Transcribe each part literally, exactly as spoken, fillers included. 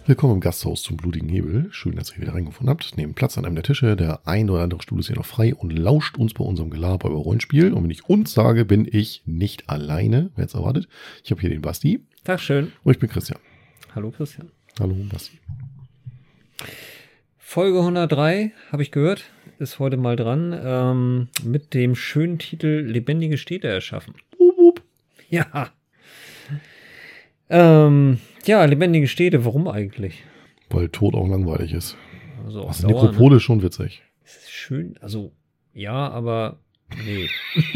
Willkommen im Gasthaus zum Blutigen Nebel. Schön, dass ihr wieder reingefunden habt. Nehmt Platz an einem der Tische. Der ein oder andere Stuhl ist hier noch frei und lauscht uns bei unserem Gelaber über Rollenspiel. Und wenn ich uns sage, bin ich nicht alleine. Wer jetzt erwartet? Ich habe hier den Basti. Tag, schön. Und ich bin Christian. Hallo Christian. Hallo Basti. Folge hundertdrei, habe ich gehört, ist heute mal dran, ähm, mit dem schönen Titel Lebendige Städte erschaffen. Wup, wup. Ja. Ähm, ja, lebendige Städte, warum eigentlich? Weil Tod auch langweilig ist. Also auf Also Dauer, Nekropole ne? ist schon witzig. Das ist schön, also ja, aber nee.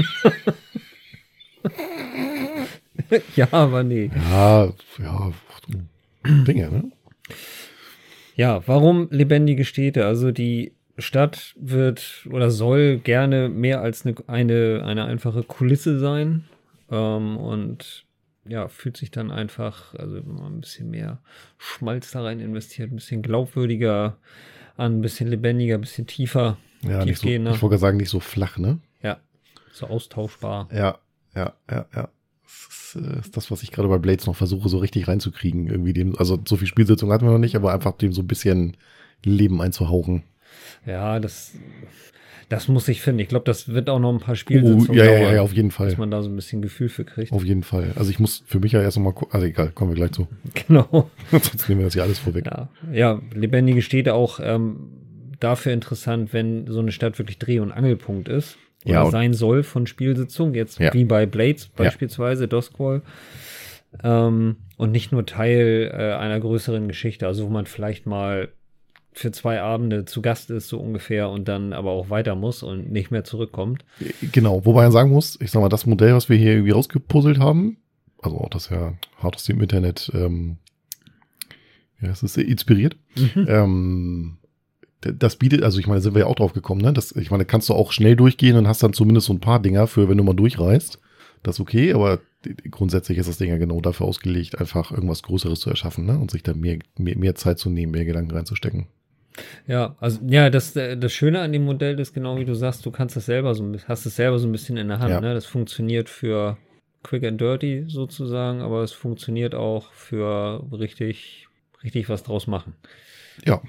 ja, aber nee. Ja, ja, Dinge, ne? Ja, warum lebendige Städte? Also die Stadt wird oder soll gerne mehr als eine, eine, eine einfache Kulisse sein. Ähm, und ja, fühlt sich dann einfach, also wenn man ein bisschen mehr Schmalz da rein investiert, ein bisschen glaubwürdiger an, ein bisschen lebendiger, ein bisschen tiefer, Ja, nicht so, ich tiefgehender. wollte sagen, nicht so flach, ne? Ja, so austauschbar. Ja, ja, ja, ja. Das ist, äh, ist das, was ich gerade bei Blades noch versuche, so richtig reinzukriegen. Irgendwie dem, also so viel Spielsitzung hatten wir noch nicht, aber einfach dem so ein bisschen Leben einzuhauchen. Ja, das, das muss ich finden. Ich glaube, das wird auch noch ein paar Spielsitzungen Oh, ja, ja, dauern, ja, ja, auf jeden Fall. dass man da so ein bisschen Gefühl für kriegt. Auf jeden Fall. Also ich muss für mich ja erst nochmal gucken. Also egal, kommen wir gleich zu. Genau. Sonst nehmen wir das ja alles vorweg. Ja, ja, lebendige Städte auch ähm, dafür interessant, wenn so eine Stadt wirklich Dreh- und Angelpunkt ist. Oder Ja, und- sein soll von Spielsitzungen. Jetzt Ja. wie bei Blades beispielsweise, Dosquall. Ähm, und nicht nur Teil äh, einer größeren Geschichte. Also wo man vielleicht mal für zwei Abende zu Gast ist, so ungefähr, und dann aber auch weiter muss und nicht mehr zurückkommt. Genau, wobei man sagen muss, ich sag mal, das Modell, was wir hier irgendwie rausgepuzzelt haben, also auch das ja hart aus dem Internet, ähm, ja, es ist inspiriert, Mhm. ähm, d- das bietet, also ich meine, da sind wir ja auch drauf gekommen, ne? Das, ich meine, kannst du auch schnell durchgehen und hast dann zumindest so ein paar Dinger für, wenn du mal durchreist. Das ist okay, aber grundsätzlich ist das Ding ja genau dafür ausgelegt, einfach irgendwas Größeres zu erschaffen, ne? Und sich da mehr, mehr, mehr Zeit zu nehmen, mehr Gedanken reinzustecken. Ja, also ja, das, äh, das Schöne an dem Modell ist genau wie du sagst, du kannst es selber so ein bisschen, hast es selber so ein bisschen in der Hand, Ja. ne? Das funktioniert für Quick and Dirty sozusagen, aber es funktioniert auch für richtig, richtig was draus machen. Ja.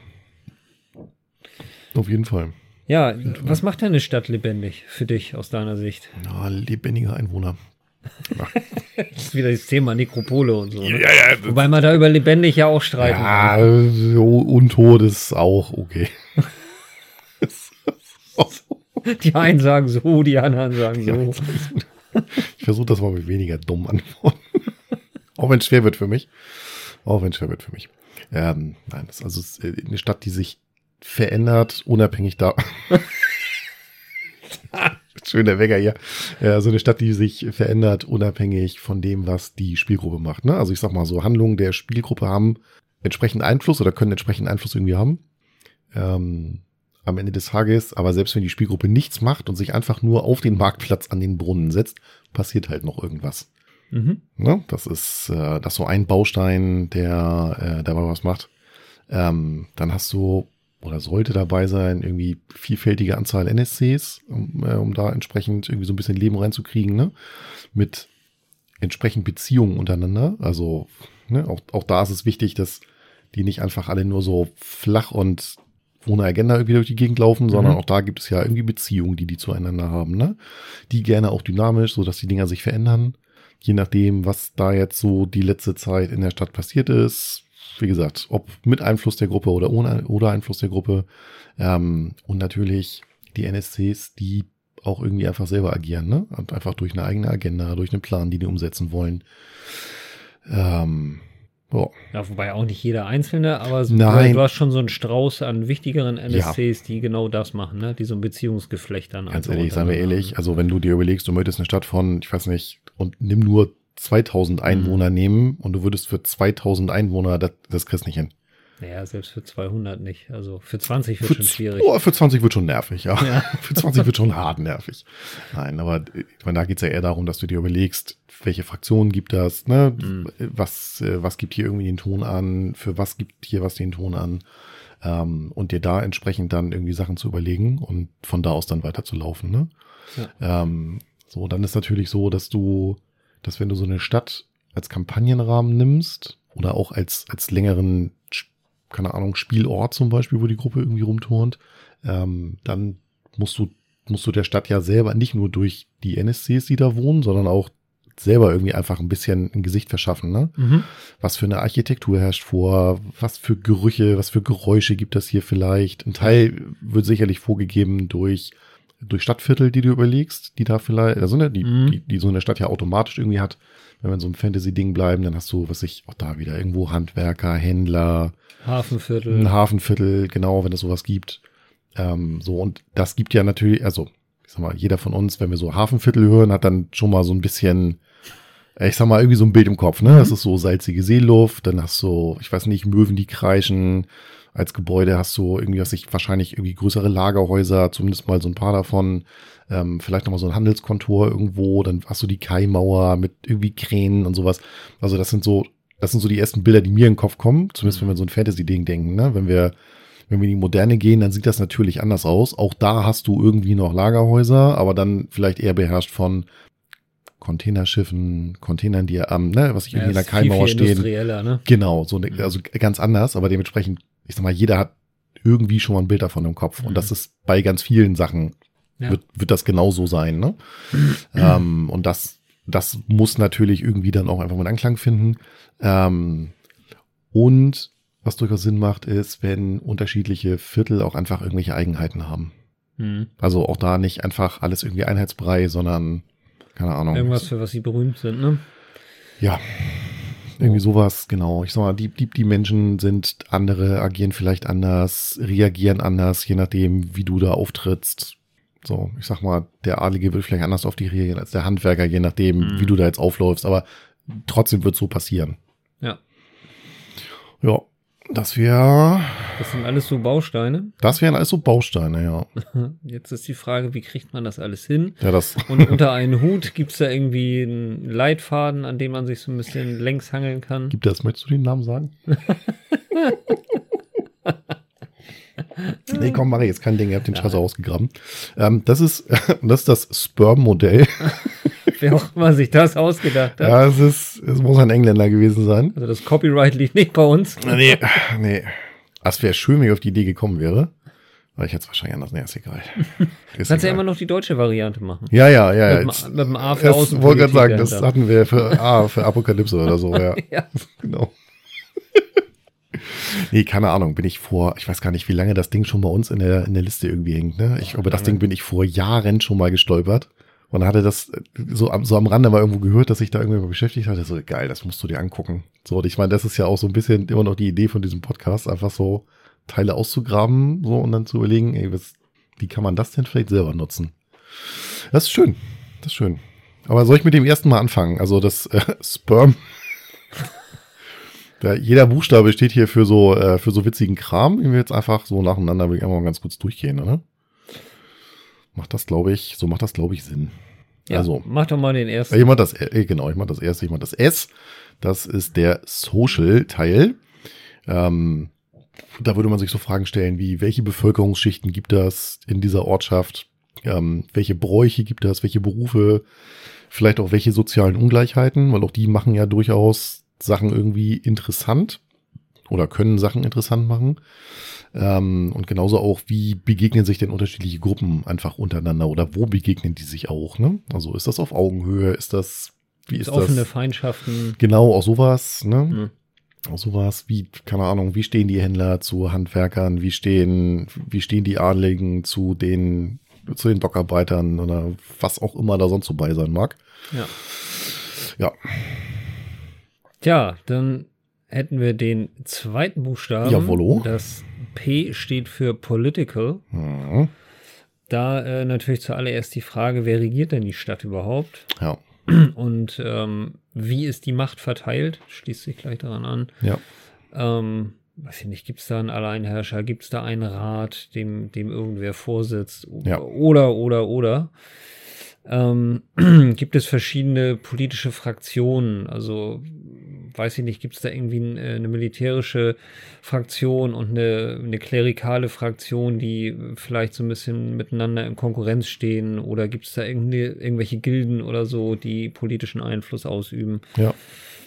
Auf jeden Fall. Ja, jeden Fall. was macht denn eine Stadt lebendig für dich aus deiner Sicht? Ja, lebendige Einwohner. Das ist wieder das Thema Nekropole und so. Ne? ja. Wobei man da über lebendig ja auch streiten kann. Ja, so untot ist auch okay. Die einen sagen so, die anderen sagen so. Ich versuche das mal mit weniger dummen Antworten. Auch wenn es schwer wird für mich. Auch wenn es schwer wird für mich. Ähm, nein, das ist also eine Stadt, die sich verändert, unabhängig da. Schöner Wecker hier. Ja, so eine Stadt, die sich verändert, unabhängig von dem, was die Spielgruppe macht. Ne? Also ich sag mal so, Handlungen der Spielgruppe haben entsprechend Einfluss oder können entsprechend Einfluss irgendwie haben. Ähm, am Ende des Tages, aber selbst wenn die Spielgruppe nichts macht und sich einfach nur auf den Marktplatz an den Brunnen setzt, passiert halt noch irgendwas. Mhm. Ne? Das ist äh, das ist so ein Baustein, der äh, dabei was macht. Ähm, dann hast du oder sollte dabei sein, irgendwie vielfältige Anzahl N S Cs, um, äh, um da entsprechend irgendwie so ein bisschen Leben reinzukriegen, ne? Mit entsprechend Beziehungen untereinander. Also, ne, auch, auch da ist es wichtig, dass die nicht einfach alle nur so flach und ohne Agenda irgendwie durch die Gegend laufen, sondern Mhm. auch da gibt es ja irgendwie Beziehungen, die die zueinander haben, ne? Die gerne auch dynamisch, so dass die Dinger sich verändern. Je nachdem, was da jetzt so die letzte Zeit in der Stadt passiert ist. Wie gesagt, ob mit Einfluss der Gruppe oder ohne oder Einfluss der Gruppe. Ähm, und natürlich die N S Cs, die auch irgendwie einfach selber agieren, ne? Und einfach durch eine eigene Agenda, durch einen Plan, die die umsetzen wollen. Ähm, ja. Ja, wobei auch nicht jeder Einzelne, aber so, Nein. du hast schon so einen Strauß an wichtigeren N S Cs, die genau das machen, ne? Die so ein Beziehungsgeflecht dann Ganz einfach ehrlich, seien wir untereinander ehrlich, also wenn du dir überlegst, du möchtest eine Stadt von, ich weiß nicht, und nimm nur zweitausend Einwohner Mhm. nehmen und du würdest für zweitausend Einwohner, das, das kriegst nicht hin. haben. Naja, selbst für zweihundert nicht. Also für zwanzig wird Für, schon schwierig. oh, für zwanzig wird schon nervig, ja. Ja. Für zwanzig wird schon hart nervig. Nein, aber ich meine, da geht's ja eher darum, dass du dir überlegst, welche Fraktionen gibt das, ne? Mhm. Was, äh, was gibt hier irgendwie den Ton an, für was gibt hier was den Ton an, ähm, und dir da entsprechend dann irgendwie Sachen zu überlegen und von da aus dann weiter zu laufen, ne? Ja. Ähm, so, dann ist natürlich so, dass du, dass wenn du so eine Stadt als Kampagnenrahmen nimmst oder auch als, als längeren keine Ahnung, Spielort zum Beispiel, wo die Gruppe irgendwie rumturnt, ähm, dann musst du, musst du der Stadt ja selber nicht nur durch die N S Cs, die da wohnen, sondern auch selber irgendwie einfach ein bisschen ein Gesicht verschaffen, ne? Mhm. Was für eine Architektur herrscht vor, was für Gerüche, was für Geräusche gibt es hier vielleicht. Ein Teil wird sicherlich vorgegeben durch, durch Stadtviertel, die du überlegst, die da vielleicht, also ne, die, Mhm. die, die so eine Stadt ja automatisch irgendwie hat. Wenn wir in so einem Fantasy-Ding bleiben, dann hast du, was ich, auch da wieder irgendwo Handwerker, Händler, Hafenviertel. ein Hafenviertel, genau, wenn es sowas gibt. Ähm, so, und das gibt ja natürlich, also, ich sag mal, jeder von uns, wenn wir so Hafenviertel hören, hat dann schon mal so ein bisschen, ich sag mal, irgendwie so ein Bild im Kopf, ne? Das ist so salzige Seeluft, dann hast du, ich weiß nicht, Möwen, die kreischen. Als Gebäude hast du irgendwie, was ich, wahrscheinlich irgendwie größere Lagerhäuser, zumindest mal so ein paar davon. Ähm, vielleicht nochmal so ein Handelskontor irgendwo, dann hast du die Kaimauer mit irgendwie Kränen und sowas. Also das sind so, das sind so die ersten Bilder, die mir in den Kopf kommen, zumindest wenn wir so ein Fantasy-Ding denken, ne? Wenn wir, wenn wir in die Moderne gehen, dann sieht das natürlich anders aus. Auch da hast du irgendwie noch Lagerhäuser, aber dann vielleicht eher beherrscht von Containerschiffen, Containern, die am, ne, was ich irgendwie in der ist viel, Kaimauer viel stehen. industrieller, ne? Genau, so ne, also ganz anders, aber dementsprechend, ich sag mal, jeder hat irgendwie schon mal ein Bild davon im Kopf. Mhm. Und das ist bei ganz vielen Sachen, Ja. wird, wird das genauso sein, ne? ähm, und das, das muss natürlich irgendwie dann auch einfach mal einen Anklang finden. Ähm, und was durchaus Sinn macht, ist, wenn unterschiedliche Viertel auch einfach irgendwelche Eigenheiten haben. Mhm. Also auch da nicht einfach alles irgendwie einheitsbrei, sondern, keine Ahnung. Irgendwas, für was sie berühmt sind, ne? Ja, irgendwie sowas, genau. Ich sag mal, die, die, die Menschen sind andere, agieren vielleicht anders, reagieren anders, je nachdem, wie du da auftrittst. So, ich sag mal, der Adlige wird vielleicht anders auf dich reagieren als der Handwerker, je nachdem, Mhm. wie du da jetzt aufläufst. Aber trotzdem wird so passieren. Ja. Ja, das wäre, Das sind alles so Bausteine. das wären alles so Bausteine, ja. Jetzt ist die Frage, wie kriegt man das alles hin? Ja, das, Und unter einen Hut gibt es da irgendwie einen Leitfaden, an dem man sich so ein bisschen längs hangeln kann. gibt das, möchtest du den Namen sagen? Nee, komm, mache ich jetzt kein Ding, ihr habt den Scheiß ausgegraben. Ähm, das ist, das ist das Sperm-Modell. Wer auch immer sich das ausgedacht hat. Ja, es ist, es muss ein Engländer gewesen sein. Also das Copyright liegt nicht bei uns. Nee, nee. Es wäre schön, wenn ich auf die Idee gekommen wäre. Aber ich hätte es wahrscheinlich anders. Nee, ist egal. Ist Kannst ja egal. immer noch die deutsche Variante machen. Ja, ja, ja. ja. Mit, Jetzt, dem- mit dem A für das Außenpolitik wollte gerade sagen, das dahinter. hatten wir für, ah, für Apokalypse oder so, ja. Ja. Genau. Nee, keine Ahnung, bin ich vor, ich weiß gar nicht, wie lange das Ding schon bei uns in der, in der Liste irgendwie hängt, ne? Ich, über das lange. Ding bin ich vor Jahren schon mal gestolpert. Und hatte das so am, so am Rande mal irgendwo gehört, dass sich da irgendwie mal beschäftigt hatte. So, geil, das musst du dir angucken. So, und ich meine, das ist ja auch so ein bisschen immer noch die Idee von diesem Podcast, einfach so Teile auszugraben, so, und dann zu überlegen, ey, was, wie kann man das denn vielleicht selber nutzen? Das ist schön. Das ist schön. Aber soll ich mit dem ersten mal anfangen? Also das äh, Sperm. Ja, jeder Buchstabe steht hier für so, äh, für so witzigen Kram, den wir jetzt einfach so nacheinander will ich einfach mal ganz kurz durchgehen, oder? Macht das, glaube ich, so macht das, glaube ich, Sinn. Ja, Also, mach doch mal den ersten. ich mach das, äh, genau, ich mach das erste, ich mach das S. Das ist der Social-Teil. Ähm, da würde man sich so Fragen stellen wie, welche Bevölkerungsschichten gibt es in dieser Ortschaft? Ähm, welche Bräuche gibt es? Welche Berufe? Vielleicht auch welche sozialen Ungleichheiten? Weil auch die machen ja durchaus Sachen irgendwie interessant oder können Sachen interessant machen. Ähm, und genauso auch, wie begegnen sich denn unterschiedliche Gruppen einfach untereinander oder wo begegnen die sich auch, ne? Also ist das auf Augenhöhe, ist das, wie ist offene das? Feindschaften. Genau, auch sowas, ne? Mhm. Auch sowas, wie, keine Ahnung, wie stehen die Händler zu Handwerkern, wie stehen, wie stehen die Adligen zu den, zu den Dockarbeitern oder was auch immer da sonst so bei sein mag. Ja. Ja, Tja, dann hätten wir den zweiten Buchstaben. Jawollo. Das P steht für Political. mhm. Da äh, natürlich zuallererst die Frage, wer regiert denn die Stadt überhaupt? ja, Und ähm, wie ist die Macht verteilt? Schließt sich gleich daran an. ja, Ähm, weiß ich nicht, gibt es da einen Alleinherrscher? Gibt es da einen Rat, dem, dem irgendwer vorsitzt? Ja. Oder, oder, oder. Ähm, gibt es verschiedene politische Fraktionen? Also, weiß ich nicht, gibt es da irgendwie ein, äh, eine militärische Fraktion und eine, eine klerikale Fraktion, die vielleicht so ein bisschen miteinander in Konkurrenz stehen? Oder gibt es da irgende, irgendwelche Gilden oder so, die politischen Einfluss ausüben? ja.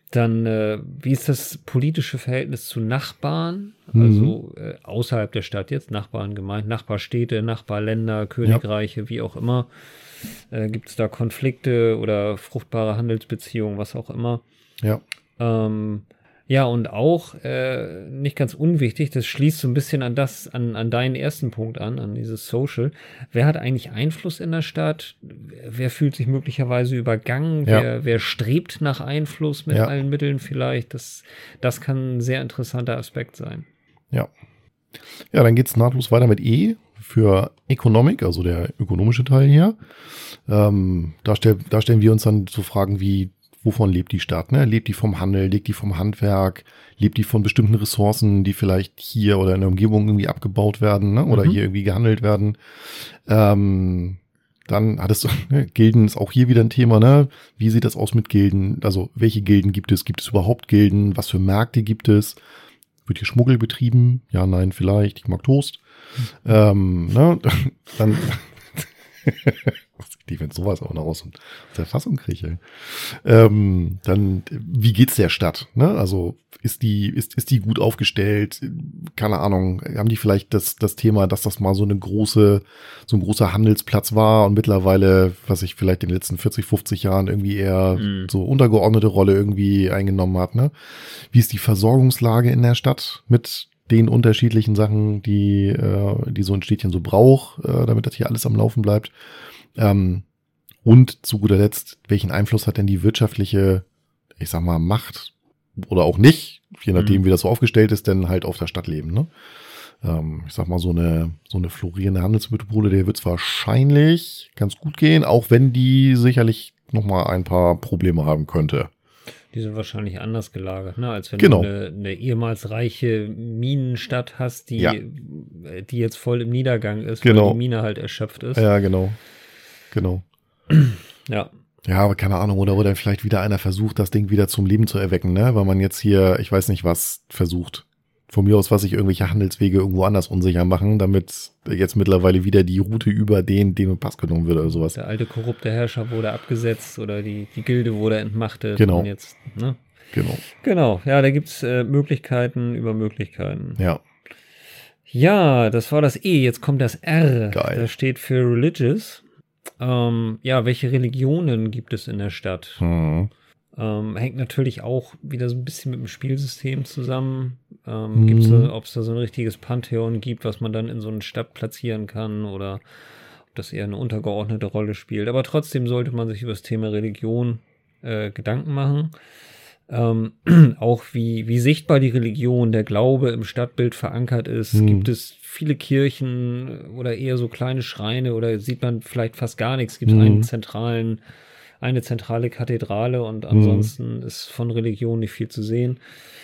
Dann, äh, wie ist das politische Verhältnis zu Nachbarn? Mhm. Also äh, außerhalb der Stadt jetzt, Nachbarn gemeint, Nachbarstädte, Nachbarländer, Königreiche, ja. wie auch immer. Äh, gibt es da Konflikte oder fruchtbare Handelsbeziehungen, was auch immer? Ja. Ähm, ja, und auch, äh, nicht ganz unwichtig, das schließt so ein bisschen an das, an, an deinen ersten Punkt an, an dieses Social. Wer hat eigentlich Einfluss in der Stadt? Wer fühlt sich möglicherweise übergangen? Ja. Wer, wer strebt nach Einfluss mit Ja. allen Mitteln vielleicht? Das, das kann ein sehr interessanter Aspekt sein. Ja. Ja, dann geht's nahtlos weiter mit E für Economic, also der ökonomische Teil hier. Ähm, da, stell, da stellen wir uns dann so Fragen wie, wovon lebt die Stadt? Ne? Lebt die vom Handel? Lebt die vom Handwerk? Lebt die von bestimmten Ressourcen, die vielleicht hier oder in der Umgebung irgendwie abgebaut werden, ne? Oder mhm. hier irgendwie gehandelt werden? Ähm, dann hattest du, ne? Gilden ist auch hier wieder ein Thema, ne? Wie sieht das aus mit Gilden? Also, welche Gilden gibt es? Gibt es überhaupt Gilden? Was für Märkte gibt es? Wird hier Schmuggel betrieben? Ja, nein, vielleicht. Ich mag Toast. Mhm. Ähm, ne? Dann... Die, wenn sowas auch noch aus der Fassung kriege. Ähm, dann, wie geht's der Stadt? Ne? Also ist die, ist, ist die gut aufgestellt? Keine Ahnung, haben die vielleicht das, das Thema, dass das mal so eine große, so ein großer Handelsplatz war und mittlerweile, was ich vielleicht in den letzten vierzig, fünfzig Jahren irgendwie eher mhm. so untergeordnete Rolle irgendwie eingenommen hat, ne? Wie ist die Versorgungslage in der Stadt mit den unterschiedlichen Sachen, die, äh, die so ein Städtchen so braucht, äh, damit das hier alles am Laufen bleibt? Ähm, und zu guter Letzt, welchen Einfluss hat denn die wirtschaftliche, ich sag mal, Macht oder auch nicht, je nachdem, mhm. wie das so aufgestellt ist, denn halt auf der Stadtleben, ne? Ähm, ich sag mal, so eine, so eine florierende Handelsmetropole, der wird es wahrscheinlich ganz gut gehen, auch wenn die sicherlich nochmal ein paar Probleme haben könnte. Die sind wahrscheinlich anders gelagert, ne? Als wenn genau. du eine, eine ehemals reiche Minenstadt hast, die, ja. die jetzt voll im Niedergang ist, genau. weil die Mine halt erschöpft ist. Ja, genau. Genau. Ja. Ja, aber keine Ahnung, oder wo dann vielleicht wieder einer versucht, das Ding wieder zum Leben zu erwecken, ne? Weil man jetzt hier, ich weiß nicht was, versucht. Von mir aus, was sich irgendwelche Handelswege irgendwo anders unsicher machen, damit jetzt mittlerweile wieder die Route über den, dem im Pass genommen wird oder sowas. Der alte korrupte Herrscher wurde abgesetzt oder die, die Gilde wurde entmachtet. Genau. Und jetzt, ne? Genau. Genau, ja, da gibt's äh, Möglichkeiten über Möglichkeiten. Ja. Ja, das war das E, jetzt kommt das R. Geil. Das steht für Religious. Ähm, ja, welche Religionen gibt es in der Stadt? Hm. Ähm, hängt natürlich auch wieder so ein bisschen mit dem Spielsystem zusammen. Ähm, Mhm. gibt's da, ob es da so ein richtiges Pantheon gibt, was man dann in so eine Stadt platzieren kann oder ob das eher eine untergeordnete Rolle spielt. Aber trotzdem sollte man sich über das Thema Religion äh, Gedanken machen. Ähm, auch wie, wie sichtbar die Religion, der Glaube im Stadtbild verankert ist. Mhm. Gibt es viele Kirchen oder eher so kleine Schreine oder sieht man vielleicht fast gar nichts? Gibt es Mhm. einen zentralen eine zentrale Kathedrale und ansonsten mhm. ist von Religion nicht viel zu sehen.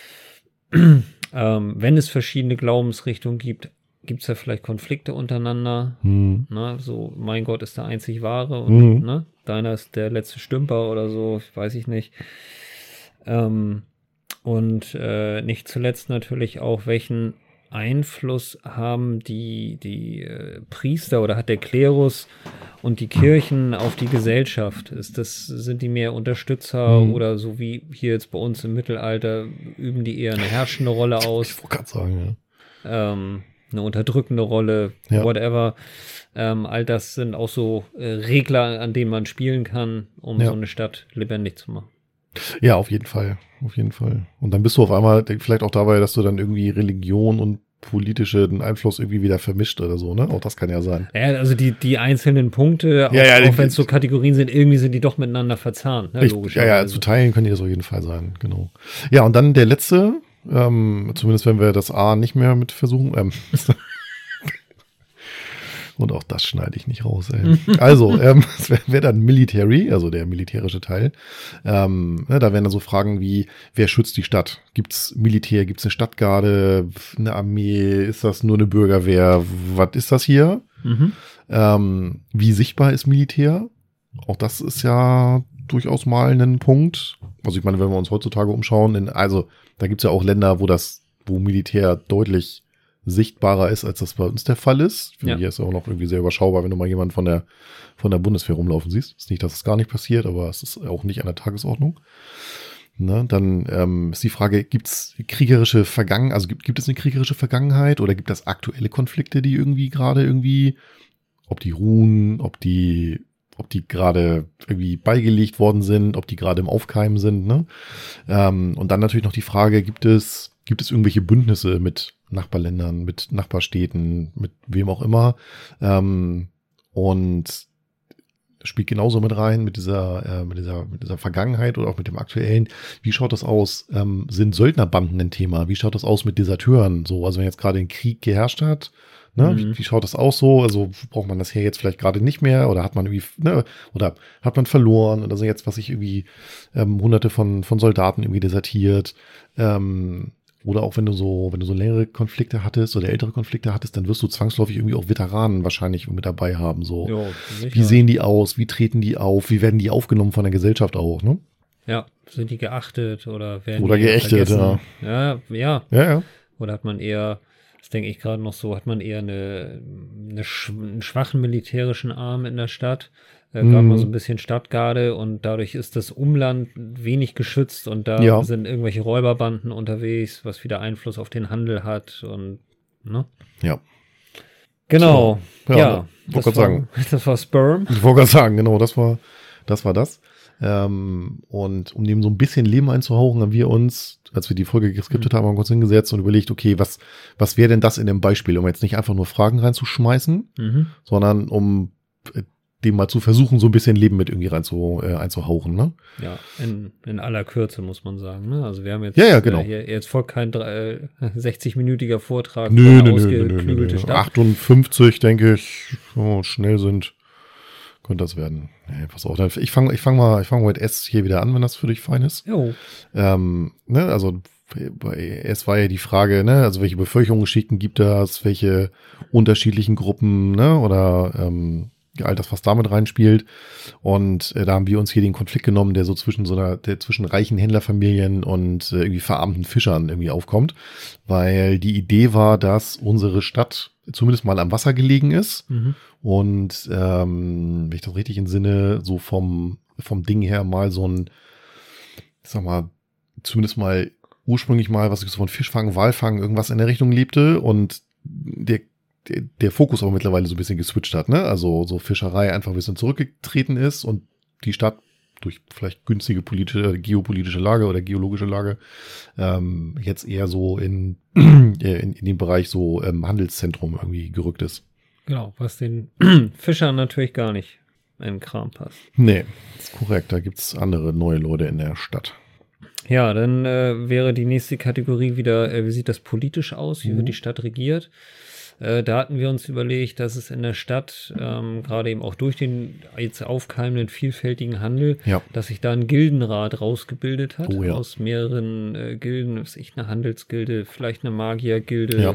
ähm, wenn es verschiedene Glaubensrichtungen gibt, gibt es ja vielleicht Konflikte untereinander. Mhm. Na, so, mein Gott ist der einzig wahre und Mhm. ne, deiner ist der letzte Stümper oder so, weiß ich nicht. Ähm, und äh, nicht zuletzt natürlich auch, welchen Einfluss haben die, die äh, Priester oder hat der Klerus und die Kirchen auf die Gesellschaft? Ist das, sind die mehr Unterstützer Mhm. oder so wie hier jetzt bei uns im Mittelalter üben die eher eine herrschende Rolle aus? Ich wollte gerade sagen, ja. Ähm, eine unterdrückende Rolle, Ja. whatever. Ähm, all das sind auch so äh, Regler, an denen man spielen kann, um Ja. so eine Stadt lebendig zu machen. Ja, auf jeden Fall. Auf jeden Fall. Und dann bist du auf einmal vielleicht auch dabei, dass du dann irgendwie Religion und politischen Einfluss irgendwie wieder vermischt oder so, ne? Auch das kann ja sein. Ja, also die, die einzelnen Punkte, auch, Ja, ja, auch die- wenn es so Kategorien sind, irgendwie sind die doch miteinander verzahnt, ne? Ich, ja, ja, logischerweise. zu teilen können die das auf jeden Fall sein, genau. Ja, und dann der letzte, ähm, zumindest wenn wir das A nicht mehr mit versuchen, ähm, und auch das schneide ich nicht raus, ey. Also, ähm, es wäre wär dann Military, also der militärische Teil. Ähm, ne, da wären dann so Fragen wie, wer schützt die Stadt? Gibt's Militär, gibt's eine Stadtgarde, eine Armee, ist das nur eine Bürgerwehr? Was ist das hier? Mhm. Ähm, wie sichtbar ist Militär? Auch das ist ja durchaus mal ein Punkt. Also ich meine, wenn wir uns heutzutage umschauen, in, also da gibt's ja auch Länder, wo das, wo Militär deutlich sichtbarer ist, als das bei uns der Fall ist. Finde Ja. ich, ist auch noch irgendwie sehr überschaubar, wenn du mal jemanden von der, von der Bundeswehr rumlaufen siehst. Ist nicht, dass es gar nicht passiert, aber es ist auch nicht an der Tagesordnung. Ne, dann ähm, ist die Frage, gibt es kriegerische Vergangenheit, also gibt, gibt es eine kriegerische Vergangenheit oder gibt es aktuelle Konflikte, die irgendwie gerade irgendwie, ob die ruhen, ob die, ob die gerade irgendwie beigelegt worden sind, ob die gerade im Aufkeimen sind, ne? Ähm, und dann natürlich noch die Frage, gibt es, gibt es irgendwelche Bündnisse mit Nachbarländern, mit Nachbarstädten, mit wem auch immer, ähm, und spielt genauso mit rein mit dieser, äh, mit dieser, mit dieser Vergangenheit oder auch mit dem aktuellen. Wie schaut das aus? Ähm, sind Söldnerbanden ein Thema? Wie schaut das aus mit Deserteuren? So, also wenn jetzt gerade ein Krieg geherrscht hat, ne? Mhm. Wie, wie schaut das aus so? Also braucht man das hier jetzt vielleicht gerade nicht mehr oder hat man irgendwie, ne? Oder hat man verloren oder sind jetzt, was ich irgendwie ähm, hunderte von, von Soldaten irgendwie desertiert? Ähm, Oder auch wenn du so, wenn du so längere Konflikte hattest oder ältere Konflikte hattest, dann wirst du zwangsläufig irgendwie auch Veteranen wahrscheinlich mit dabei haben. So, jo, wie sehen die aus? Wie treten die auf? Wie werden die aufgenommen von der Gesellschaft auch? Ne? Ja, sind die geachtet oder werden oder die geächtet? Ja. Ja, ja, ja, ja. Oder hat man eher, das denke ich gerade noch so, hat man eher eine, eine sch- einen schwachen militärischen Arm in der Stadt? Äh, gerade mal so ein bisschen Stadtgarde und dadurch ist das Umland wenig geschützt und da Ja. sind irgendwelche Räuberbanden unterwegs, was wieder Einfluss auf den Handel hat und, ne? Ja. Genau. So. Ja, Ja, das, wollte war, sagen. das war Sperm. Ich wollte gerade sagen, genau, das war, das war das. Ähm, und um dem so ein bisschen Leben einzuhauchen, haben wir uns, als wir die Folge geskriptet haben, haben wir uns hingesetzt und überlegt, okay, was, was wäre denn das in dem Beispiel, um jetzt nicht einfach nur Fragen reinzuschmeißen, Mhm. sondern um äh, dem mal zu versuchen, so ein bisschen Leben mit irgendwie rein zu, äh, einzuhauchen, ne? Ja, in, in aller Kürze muss man sagen. Ne? Also wir haben jetzt, Ja, ja, genau. äh, hier, jetzt folgt kein drei- äh, sechzig-minütiger Vortrag Nö, über eine nö, nö, nö, nö, ausgeklügelte nö. Stadt. achtundfünfzig, denke ich, so schnell sind, könnte das werden. Nee, pass auf, ich fange ich fang mal, ich fange mit S hier wieder an, wenn das für dich fein ist. Jo. Ähm, ne, also bei S war ja die Frage, ne, also welche Bevölkerungsschichten gibt das, welche unterschiedlichen Gruppen, ne, oder ähm, all das, was damit reinspielt. Und äh, da haben wir uns hier den Konflikt genommen, der so zwischen so einer, der zwischen reichen Händlerfamilien und äh, irgendwie verarmten Fischern irgendwie aufkommt. Weil die Idee war, dass unsere Stadt zumindest mal am Wasser gelegen ist. Mhm. Und ähm, wenn ich das richtig entsinne, so vom, vom Ding her mal so ein, ich sag mal, zumindest mal ursprünglich mal, was ich so von Fischfang, Walfang, irgendwas in der Richtung lebte und der Der, der Fokus aber mittlerweile so ein bisschen geswitcht hat, ne? Also so Fischerei einfach ein bisschen zurückgetreten ist und die Stadt durch vielleicht günstige politische, geopolitische Lage oder geologische Lage ähm, jetzt eher so in, in, in den Bereich so ähm, Handelszentrum irgendwie gerückt ist. Genau, was den Fischern natürlich gar nicht in den Kram passt. Nee, ist korrekt. Da gibt's andere neue Leute in der Stadt. Ja, dann äh, wäre die nächste Kategorie wieder, äh, wie sieht das politisch aus? Wie Mhm. wird die Stadt regiert? Äh, da hatten wir uns überlegt, dass es in der Stadt, ähm, gerade eben auch durch den jetzt aufkeimenden vielfältigen Handel, Ja. dass sich da ein Gildenrat rausgebildet hat, Oh ja. aus mehreren äh, Gilden, was weiß ich, eine Handelsgilde, vielleicht eine Magiergilde, Ja.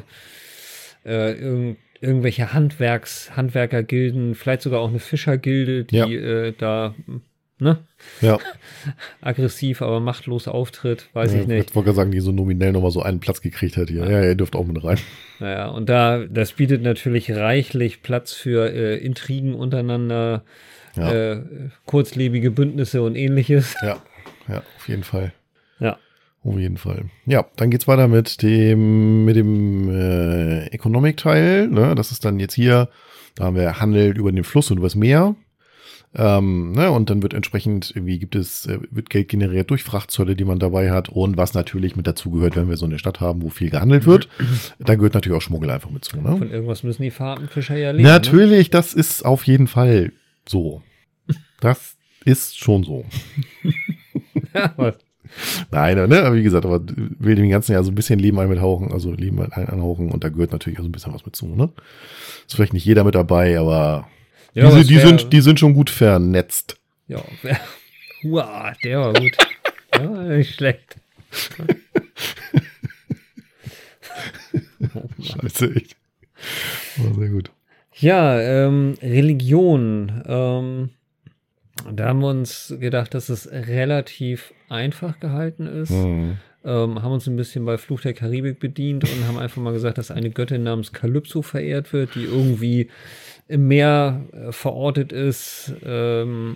äh, irgend, irgendwelche Handwerks, Handwerkergilden, vielleicht sogar auch eine Fischergilde, die Ja. äh, da, ne, Ja, aggressiv, aber machtlos auftritt, weiß ich nicht. Ich wollte gerade sagen, die so nominell nochmal so einen Platz gekriegt hat hier. Ja, ja, ihr dürft auch mit rein. Naja, und da, das bietet natürlich reichlich Platz für äh, Intrigen untereinander, Ja. äh, kurzlebige Bündnisse und ähnliches. Ja, ja, auf jeden Fall. Ja. Auf jeden Fall. Ja, dann geht's weiter mit dem, mit dem äh, Economic-Teil. Ne? Das ist dann jetzt hier, da haben wir Handel über den Fluss und übers Meer. Ähm, ne? Und dann wird entsprechend, irgendwie gibt es, äh, wird Geld generiert durch Frachtzölle, die man dabei hat. Und was natürlich mit dazugehört, wenn wir so eine Stadt haben, wo viel gehandelt wird, da gehört natürlich auch Schmuggel einfach mit zu. Ne? Von irgendwas müssen die Fahrtenfischer ja leben. Natürlich, das ist auf jeden Fall so. Das ist schon so. Ne? Ja, was? Nein, ne, aber wie gesagt, aber will dem ganzen Jahr so ein bisschen Leben ein mithauchen, also Leben ein anhauchen und da gehört natürlich auch so ein bisschen was mit zu, ne? Ist vielleicht nicht jeder mit dabei, aber Ja, die, aber sind, es die, wär- sind, die sind schon gut vernetzt. Ja, wer- Hua, der war gut. Ja, nicht schlecht. Oh Mann. Scheiße, echt. War sehr gut. Ja, ähm, Religion. Ähm, da haben wir uns gedacht, dass es relativ einfach gehalten ist. Hm. Ähm, haben uns ein bisschen bei Fluch der Karibik bedient und haben einfach mal gesagt, dass eine Göttin namens Kalypso verehrt wird, die irgendwie im Meer äh, verortet ist. Ähm,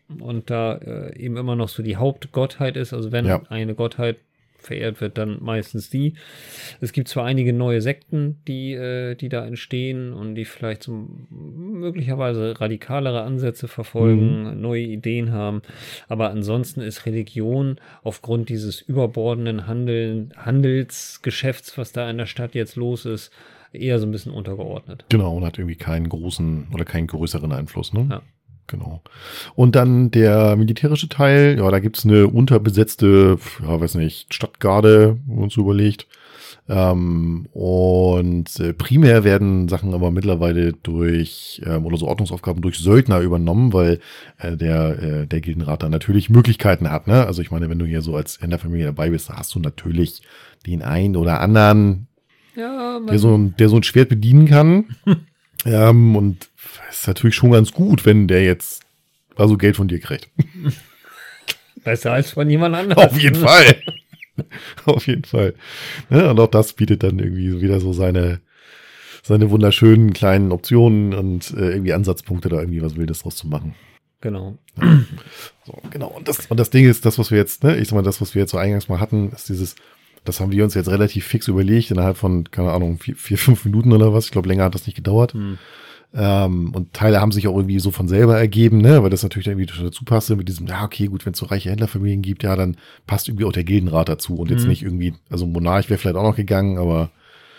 und da äh, eben immer noch so die Hauptgottheit ist. Also wenn Ja. eine Gottheit verehrt wird, dann meistens die. Es gibt zwar einige neue Sekten, die, äh, die da entstehen und die vielleicht so möglicherweise radikalere Ansätze verfolgen, mhm. neue Ideen haben, aber ansonsten ist Religion aufgrund dieses überbordenden Handeln, Handelsgeschäfts, was da in der Stadt jetzt los ist, eher so ein bisschen untergeordnet. Genau, und hat irgendwie keinen großen oder keinen größeren Einfluss, ne? Ja. Genau. Und dann der militärische Teil, ja, da gibt's eine unterbesetzte, ja, weiß nicht, Stadtgarde, wenn man uns so überlegt. Ähm, und äh, primär werden Sachen aber mittlerweile durch, ähm, oder so Ordnungsaufgaben durch Söldner übernommen, weil äh, der, äh, der Gildenrat da natürlich Möglichkeiten hat, ne? Also ich meine, wenn du hier so als in der Familie dabei bist, da hast du natürlich den einen oder anderen, ja, der so, ein, der so ein Schwert bedienen kann. ähm, und ist natürlich schon ganz gut, wenn der jetzt also Geld von dir kriegt. Besser als von jemand anderem. Auf jeden Fall. Auf jeden Fall. Ja, und auch das bietet dann irgendwie wieder so seine, seine wunderschönen kleinen Optionen und äh, irgendwie Ansatzpunkte, da irgendwie was Wildes draus zu machen. Genau. Ja. So, genau. Und das, und das Ding ist, das, was wir jetzt, ne, ich sag mal, das, was wir jetzt so eingangs mal hatten, ist dieses, das haben wir uns jetzt relativ fix überlegt, innerhalb von, keine Ahnung, vier, vier fünf Minuten oder was. Ich glaube, länger hat das nicht gedauert. Hm. Ähm, und Teile haben sich auch irgendwie so von selber ergeben, ne, weil das natürlich irgendwie dazu passte mit diesem, ja, okay, gut, wenn es so reiche Händlerfamilien gibt, ja, dann passt irgendwie auch der Gildenrat dazu und jetzt mhm. nicht irgendwie, also Monarch wäre vielleicht auch noch gegangen, aber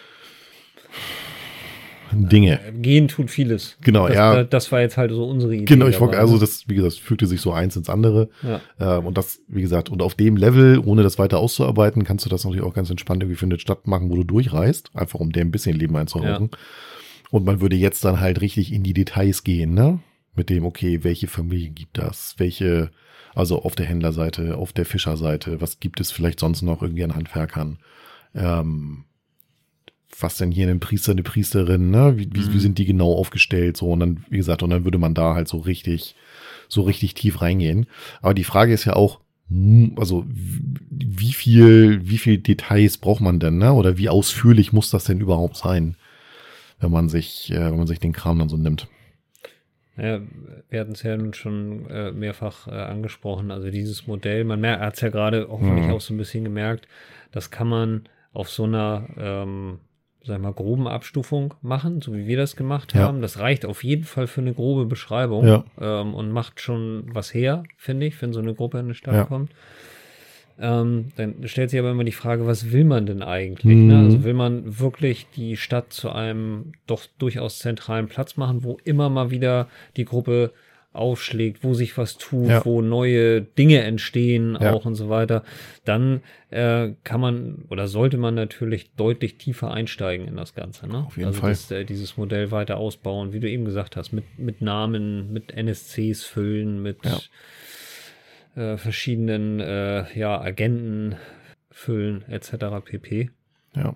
Dinge. Ja, gehen tut vieles. Genau, das, ja. Das war jetzt halt so unsere Idee. Genau, ich wollte, also das, wie gesagt, fügte sich so eins ins andere. Ja. Ähm, und das, wie gesagt, und auf dem Level, ohne das weiter auszuarbeiten, kannst du das natürlich auch ganz entspannt irgendwie für eine Stadt machen, wo du durchreist, einfach um dir ein bisschen Leben einzuhauchen. Ja. Und man würde jetzt dann halt richtig in die Details gehen, ne? Mit dem, okay, welche Familien gibt das? Welche, also auf der Händlerseite, auf der Fischerseite, was gibt es vielleicht sonst noch irgendwie an Handwerkern? Ähm, was denn hier ein Priester, eine Priesterin, ne? Wie, wie, mhm. wie sind die genau aufgestellt? So, und dann, wie gesagt, und dann würde man da halt so richtig, so richtig tief reingehen. Aber die Frage ist ja auch, also wie viel, wie viel Details braucht man denn, ne? Oder wie ausführlich muss das denn überhaupt sein? Wenn man sich, äh, wenn man sich den Kram dann so nimmt. Ja, wir hatten es ja nun schon äh, mehrfach äh, angesprochen. Also dieses Modell, man merkt, hat es ja gerade hoffentlich mhm. auch so ein bisschen gemerkt, das kann man auf so einer, ähm, sagen wir mal, groben Abstufung machen, so wie wir das gemacht ja. haben. Das reicht auf jeden Fall für eine grobe Beschreibung ja. ähm, und macht schon was her, finde ich, wenn so eine Gruppe in eine Stadt ja. kommt. Ähm, dann stellt sich aber immer die Frage, was will man denn eigentlich? Mhm. Ne? Also will man wirklich die Stadt zu einem doch durchaus zentralen Platz machen, wo immer mal wieder die Gruppe aufschlägt, wo sich was tut, ja. wo neue Dinge entstehen ja. auch und so weiter, dann äh, kann man oder sollte man natürlich deutlich tiefer einsteigen in das Ganze. Ne? Auf jeden also Fall. Das, äh, dieses Modell weiter ausbauen, wie du eben gesagt hast, mit, mit Namen, mit N S Cs füllen, mit ja. Äh, verschiedenen äh, ja, Agenten füllen et cetera pp. Ja,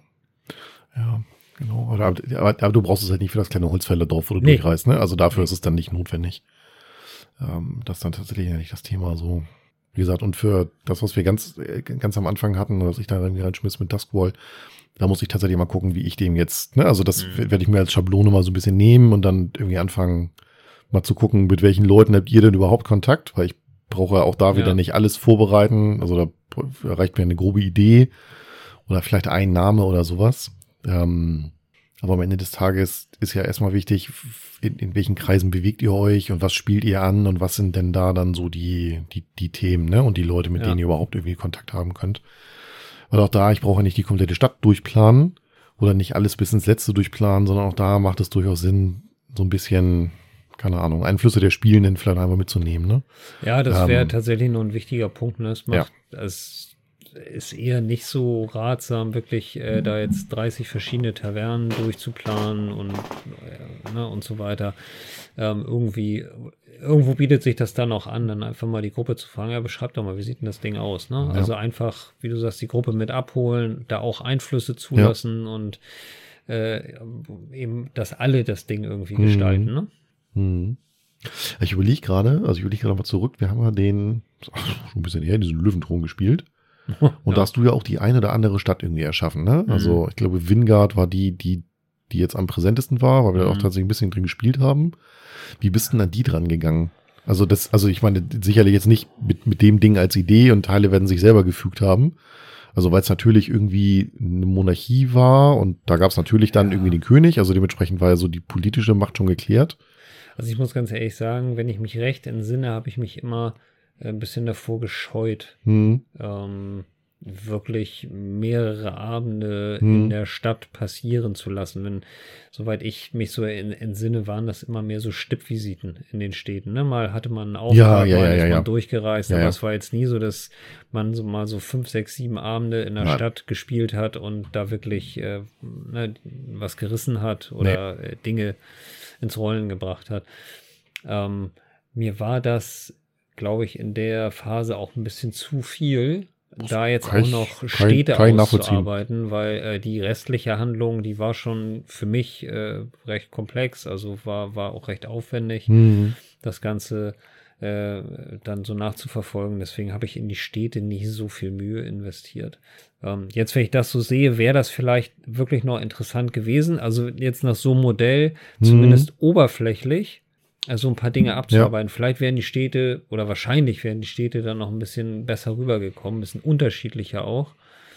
ja, genau. Aber, aber, aber du brauchst es halt nicht für das kleine Holzfällerdorf, wo du nee. durchreist, ne? Also dafür ist es dann nicht notwendig. Ähm, das ist dann tatsächlich ja nicht das Thema so. Wie gesagt, und für das, was wir ganz, ganz am Anfang hatten, was ich da irgendwie reinschmiss mit Duskwall, da muss ich tatsächlich mal gucken, wie ich dem jetzt, ne? Also das mhm. werde ich mir als Schablone mal so ein bisschen nehmen und dann irgendwie anfangen, mal zu gucken, mit welchen Leuten habt ihr denn überhaupt Kontakt, weil ich brauche auch da wieder ja. nicht alles vorbereiten. Also da reicht mir eine grobe Idee oder vielleicht ein Name oder sowas. Ähm, aber am Ende des Tages ist ja erstmal wichtig, in, in welchen Kreisen bewegt ihr euch und was spielt ihr an und was sind denn da dann so die, die, die Themen, ne? Und die Leute, mit ja. denen ihr überhaupt irgendwie Kontakt haben könnt. Weil auch da, ich brauche ja nicht die komplette Stadt durchplanen oder nicht alles bis ins Letzte durchplanen, sondern auch da macht es durchaus Sinn, so ein bisschen, keine Ahnung, Einflüsse der Spielenden vielleicht einfach mitzunehmen, ne? Ja, das wäre ähm, tatsächlich noch ein wichtiger Punkt. Ne? Es macht, ja. es ist eher nicht so ratsam, wirklich äh, da jetzt dreißig verschiedene Tavernen durchzuplanen und, äh, ne, und so weiter. Ähm, irgendwie, irgendwo bietet sich das dann auch an, dann einfach mal die Gruppe zu fragen, ja, beschreib doch mal, wie sieht denn das Ding aus? Ne? Ja. Also einfach, wie du sagst, die Gruppe mit abholen, da auch Einflüsse zulassen ja. und äh, eben, dass alle das Ding irgendwie mhm. gestalten, ne? Hm. Ich überlege gerade, also ich überlege gerade mal zurück, wir haben ja den, ach, schon ein bisschen her, diesen Löwenthron gespielt. Und ja. da hast du ja auch die eine oder andere Stadt irgendwie erschaffen, ne? Mhm. Also ich glaube, Vingard war die, die, die jetzt am präsentesten war, weil wir mhm. auch tatsächlich ein bisschen drin gespielt haben. Wie bist du denn an die dran gegangen? Also das, also ich meine, sicherlich jetzt nicht mit, mit dem Ding als Idee und Teile werden sich selber gefügt haben. Also weil es natürlich irgendwie eine Monarchie war und da gab es natürlich dann Ja. irgendwie den König, also dementsprechend war ja so die politische Macht schon geklärt. Also ich muss ganz ehrlich sagen, wenn ich mich recht entsinne, habe ich mich immer äh, ein bisschen davor gescheut, Hm, ähm, wirklich mehrere Abende Hm. in der Stadt passieren zu lassen. Wenn, soweit ich mich so in, entsinne, waren das immer mehr so Stippvisiten in den Städten. Ne? Mal hatte man einen Auftrag, Ja, ja, mal ja, ist ja, man ja. durchgereist, Ja, aber ja. es war jetzt nie so, dass man so mal so fünf, sechs, sieben Abende in der Nein. Stadt gespielt hat und da wirklich äh, ne, was gerissen hat oder äh, Dinge ins Rollen gebracht hat. Ähm, mir war das, glaube ich, in der Phase auch ein bisschen zu viel, da jetzt kann auch ich- noch kann- Städte kann ich nachvollziehen. auszuarbeiten, weil äh, die restliche Handlung, die war schon für mich äh, recht komplex, also war, war auch recht aufwendig, Hm. das Ganze äh, dann so nachzuverfolgen. Deswegen habe ich in die Städte nicht so viel Mühe investiert. Ähm, jetzt, wenn ich das so sehe, wäre das vielleicht wirklich noch interessant gewesen. Also jetzt nach so einem Modell, Mhm. zumindest oberflächlich, also ein paar Dinge abzuarbeiten. Vielleicht wären die Städte, oder wahrscheinlich wären die Städte dann noch ein bisschen besser rübergekommen, ein bisschen unterschiedlicher auch.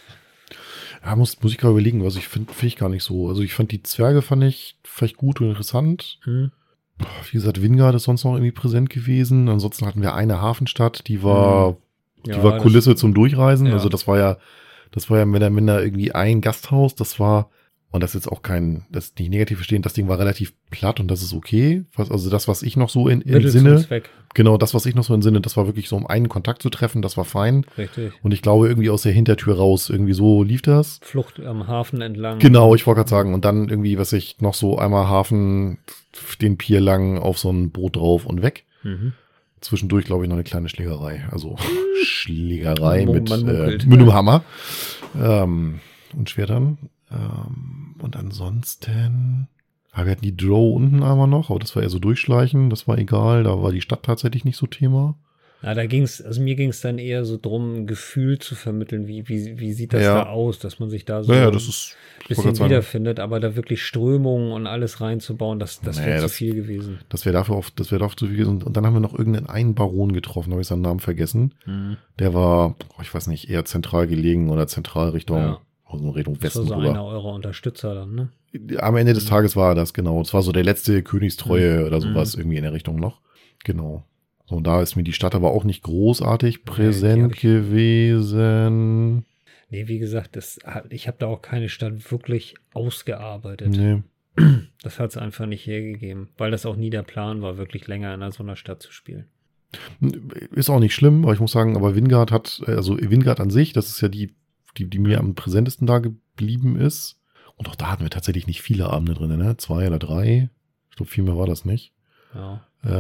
Ja, muss, muss ich gerade überlegen, was ich finde, finde ich gar nicht so. Also ich fand die Zwerge fand ich vielleicht gut und interessant. Hm. Wie gesagt, Vingard ist sonst noch irgendwie präsent gewesen. Ansonsten hatten wir eine Hafenstadt, die war, die Ja, war das- Kulisse zum Durchreisen. ja. Also das war ja, das war ja mehr oder minder irgendwie ein Gasthaus. Das war, und das ist jetzt auch kein, das ist nicht negativ verstehen, das Ding war relativ platt und das ist okay. Was, also das, was ich noch so in, in Mittel zum Sinne, Zweck. genau, das, was ich noch so in Sinne, das war wirklich so, um einen Kontakt zu treffen, das war fein. Richtig. Und ich glaube, irgendwie aus der Hintertür raus, irgendwie so lief das. Flucht am Hafen entlang. Genau, ich wollte gerade sagen. Und dann irgendwie, was ich noch so einmal Hafen, den Pier lang auf so ein Boot drauf und weg. Mhm. Zwischendurch, glaube ich, noch eine kleine Schlägerei. Also Schlägerei Man mit, man äh, munkelt. mit einem Hammer ähm, und Schwertern. Ähm, und ansonsten, ja, wir hatten die Drow unten einmal noch, aber das war eher so durchschleichen. Das war egal, da war die Stadt tatsächlich nicht so Thema. Ja, da ging's, also mir ging es dann eher so drum, ein Gefühl zu vermitteln, wie, wie, wie sieht das Ja. da aus, dass man sich da so Naja, das ist, ein ich wollte bisschen gerade sagen, wiederfindet, aber da wirklich Strömungen und alles reinzubauen, das, das Nee, wäre zu das- viel gewesen. das wäre dafür oft, das wäre dafür zu viel gewesen. Und, und dann haben wir noch irgendeinen einen Baron getroffen, habe ich seinen Namen vergessen. Der war, oh, ich weiß nicht, eher zentral gelegen oder zentral Richtung, Ja. also Richtung Das Westen war so einer rüber. eurer Unterstützer dann, ne? Am Ende des Tages war das, genau. Das war so der letzte Königstreue Mhm. oder sowas irgendwie in der Richtung noch. Genau. So, und da ist mir die Stadt aber auch nicht großartig präsent hab ich- gewesen. Nee, wie gesagt, das, hat- ich habe da auch keine Stadt wirklich ausgearbeitet. Nee. Das hat es einfach nicht hergegeben, weil das auch nie der Plan war, wirklich länger in so einer Stadt zu spielen. Ist auch nicht schlimm, aber ich muss sagen, aber Vingard hat, also Vingard an sich, das ist ja die, die, die mir am präsentesten da geblieben ist. Und auch da hatten wir tatsächlich nicht viele Abende drin, ne? Zwei oder drei. Ich glaube, viel mehr war das nicht. Ja.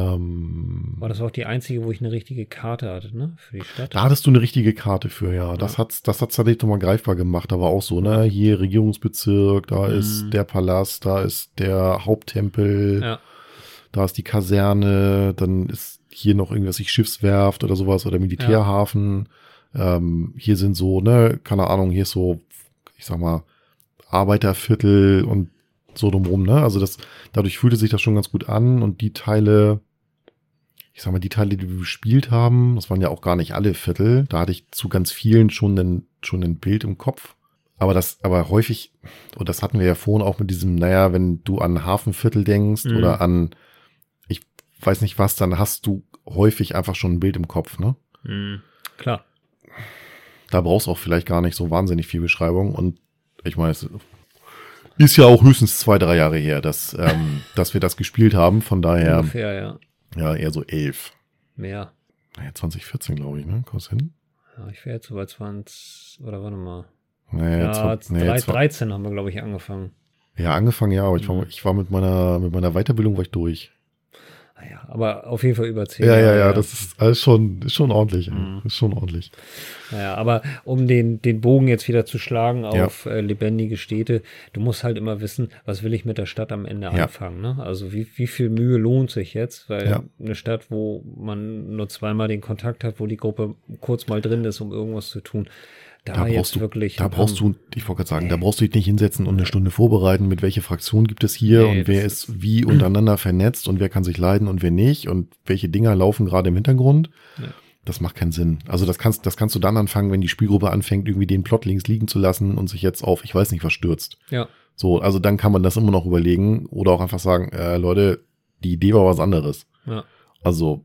Ähm, War das auch die einzige, wo ich eine richtige Karte hatte, ne? Für die Stadt? da hattest du eine richtige Karte für, ja. Das Ja. hat's, das hat's tatsächlich nochmal greifbar gemacht. Da war auch so, ne? Hier Regierungsbezirk, da Mhm. ist der Palast, da ist der Haupttempel, Ja. da ist die Kaserne, dann ist hier noch irgendwas, ich Schiffswerft oder sowas oder Militärhafen. Ähm, hier sind so, ne, keine Ahnung, hier ist so, ich sag mal, Arbeiterviertel und so drumrum, ne? Also das, dadurch fühlte sich das schon ganz gut an und die Teile, ich sag mal, die Teile, die wir gespielt haben, das waren ja auch gar nicht alle Viertel, da hatte ich zu ganz vielen schon ein, schon ein Bild im Kopf. Aber das, aber häufig, und das hatten wir ja vorhin auch mit diesem, naja, wenn du an Hafenviertel denkst Mhm. oder an, ich weiß nicht was, dann hast du häufig einfach schon ein Bild im Kopf, ne? Mhm. Klar. Da brauchst du auch vielleicht gar nicht so wahnsinnig viel Beschreibung und ich meine, es ist ja auch höchstens zwei, drei Jahre her, dass, ähm, dass wir das gespielt haben, von daher, Ungefähr, ja. ja, eher so elf. Mehr. Naja, zwanzig vierzehn, glaube ich, ne? Kommst hin? Ja, ich wäre jetzt so bei zwanzig, oder warte mal. Naja, Ja, zwanzig, nee, drei- zwanzig dreizehn haben wir, glaube ich, angefangen. ja, angefangen, ja, aber ich war, Mhm. ich war mit meiner, mit meiner Weiterbildung war ich durch. Naja, aber auf jeden Fall über zehn Ja, ja, Jahre, ja, das ist alles schon, ist schon ordentlich. Mhm. Ist schon ordentlich. Naja, aber um den, den Bogen jetzt wieder zu schlagen Ja. auf äh, lebendige Städte, du musst halt immer wissen, was will ich mit der Stadt am Ende Ja. anfangen. Ne? Also wie, wie viel Mühe lohnt sich jetzt? Weil Ja. eine Stadt, wo man nur zweimal den Kontakt hat, wo die Gruppe kurz mal drin ist, um irgendwas zu tun, da, da jetzt brauchst du, wirklich. da brauchst du, ich wollte gerade sagen, nee. da brauchst du dich nicht hinsetzen und eine Stunde vorbereiten, mit welche Fraktion gibt es hier nee, und wer ist, ist wie untereinander vernetzt und wer kann sich leiden und wer nicht und welche Dinger laufen gerade im Hintergrund. Ja. Das macht keinen Sinn. Also das kannst, das kannst du dann anfangen, wenn die Spielgruppe anfängt, irgendwie den Plot links liegen zu lassen und sich jetzt auf, ich weiß nicht, was stürzt. Ja. So, also dann kann man das immer noch überlegen oder auch einfach sagen, äh, Leute, die Idee war was anderes. Ja. Also,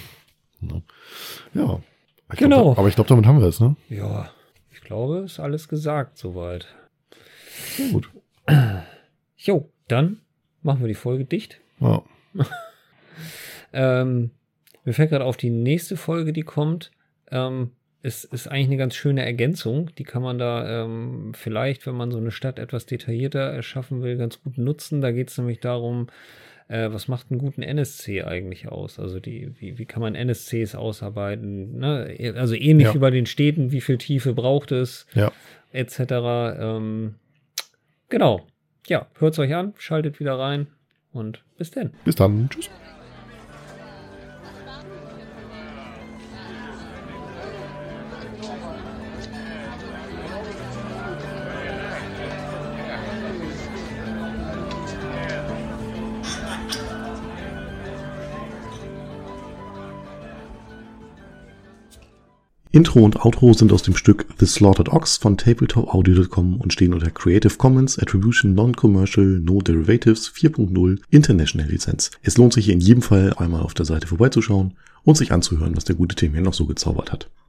ja. Ich genau. Glaub, aber ich glaube, damit haben wir es, ne? Ja, ich glaube, ist alles gesagt soweit. Ja, gut. Jo, dann machen wir die Folge dicht. Ja. ähm, Mir fällt gerade auf, die nächste Folge, die kommt, ähm, ist, ist eigentlich eine ganz schöne Ergänzung. Die kann man da ähm, vielleicht, wenn man so eine Stadt etwas detaillierter erschaffen will, ganz gut nutzen. Da geht es nämlich darum, äh, was macht einen guten N S C eigentlich aus? Also die, wie, wie kann man N S Cs ausarbeiten? Ne? Also ähnlich ja. wie bei den Städten, wie viel Tiefe braucht es, ja. et cetera. Ähm, genau. Ja, hört es euch an, schaltet wieder rein und bis dann. Bis dann. Tschüss. Intro und Outro sind aus dem Stück The Slaughtered Ox von tabletop audio punkt com und stehen unter Creative Commons Attribution Non-Commercial No Derivatives vier Punkt null International Lizenz. Es lohnt sich in jedem Fall einmal auf der Seite vorbeizuschauen und sich anzuhören, was der gute Tim hier noch so gezaubert hat.